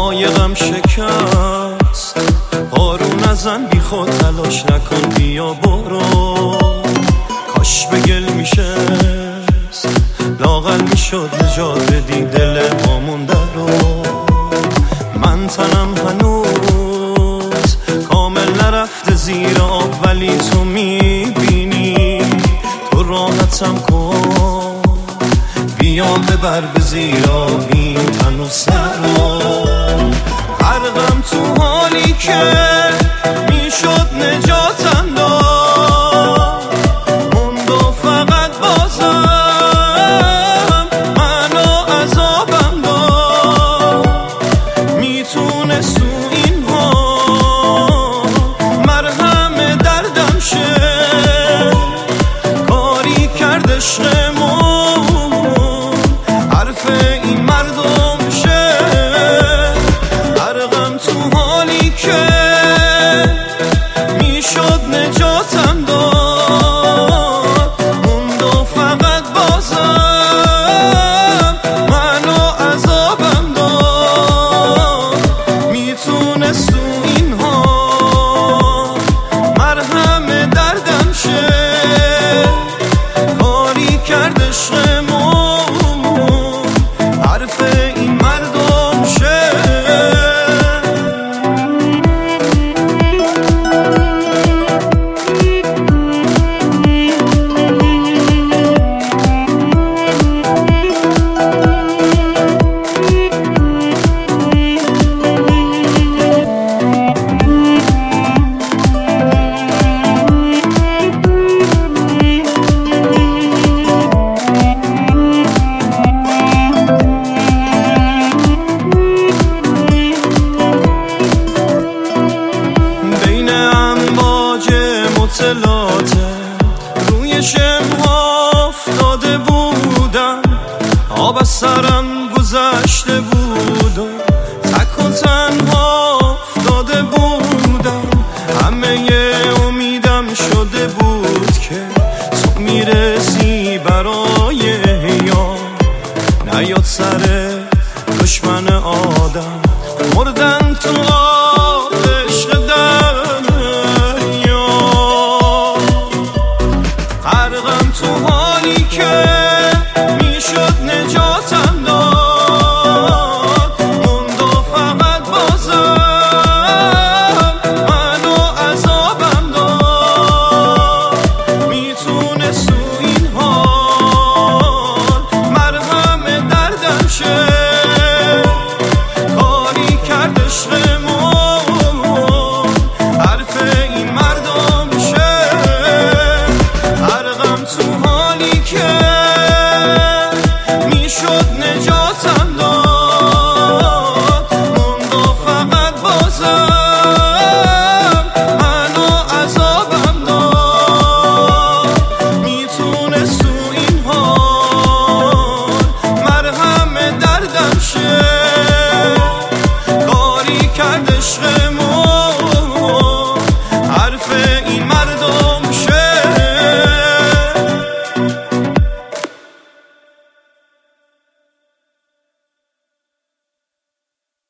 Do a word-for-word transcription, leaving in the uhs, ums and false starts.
قایقم شکست، پارو نزن بی خود تلاش نکن بیا برو. کاش به گل میشست لاغر میشد نجات بدی دل وامونده رو. من تنم هنوز کامل نرفته زیر آب ولی تو میبینی، تو راحتم کن بیا ببر به زیر آب این تن و سر رو. غرقم تو حالی که میشد نجاتم داد، موند و فقط بازم منو عذابم داد. میتونست تو این حال مرهم دردم شه، کاری کرد عشقمون حرف این مردم شه. غرقم تو حالی که میشد نجاتم داد، موند و فقط بازم منو عذابم داد. میتونست تو این حال مرهم دردم شه، کاری کرد عشقمون حرف این مردم شه. روی شمها افتاده بودم، آب از سرم گذشته بود و تک و تنها افتاده بودم. همه امیدم شده بود که تو میرسی برای یار، نیاد سر دشمن آدم مردن